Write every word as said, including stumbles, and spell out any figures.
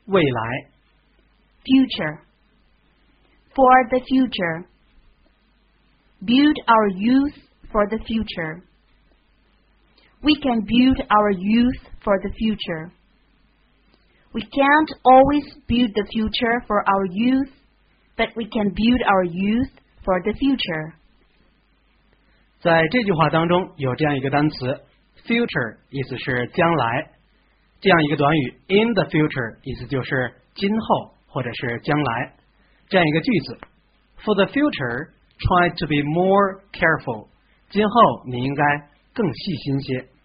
未来 future, for the future. Build our youth for the future. We can build our youth for the future. We can't always build the future for our youth, but we can build our youth for the future. 在这句话当中有这样一个单词 future， 意思是将来，这样一个短语 in the future， 意思就是今后或者是将来，这样一个句子 for the future try to be more careful， 今后你应该更细心些。